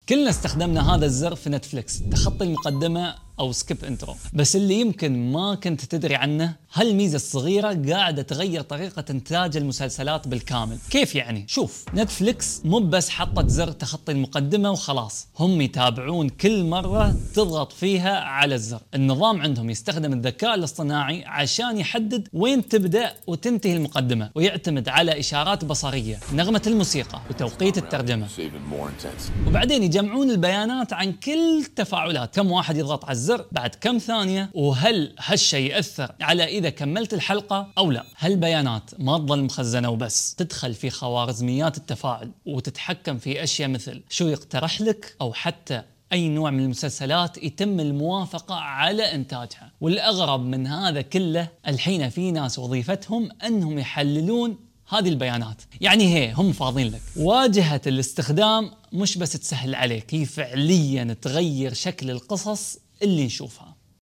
كلنا استخدمنا هذا الزر في نتفليكس، تخطي المقدمة أو سكيب انترو. بس اللي يمكن ما كنت تدري عنه، هالميزة الصغيرة قاعدة تغير طريقة إنتاج المسلسلات بالكامل. كيف يعني؟ شوف، نتفليكس مو بس حطت زر تخطي المقدمة وخلاص، هم يتابعون كل مرة تضغط فيها على الزر. النظام عندهم يستخدم الذكاء الاصطناعي عشان يحدد وين تبدأ وتنتهي المقدمة، ويعتمد على إشارات بصرية، نغمة الموسيقى، وتوقيت الترجمة. وبعدين يجمعون البيانات عن كل تفاعلات، كم واحد يضغط على الزر بعد كم ثانية، وهل هالشيء يأثر على إذا كملت الحلقة أو لا. هالبيانات ما تظل مخزنة وبس، تدخل في خوارزميات التفاعل وتتحكم في أشياء مثل شو يقترح لك، أو حتى أي نوع من المسلسلات يتم الموافقة على إنتاجها. والأغرب من هذا كله، الحين في ناس وظيفتهم أنهم يحللون هذه البيانات. يعني هم فاضين لك. واجهة الاستخدام مش بس تسهل عليك، هي فعليا تغير شكل القصص اللي نشوفها.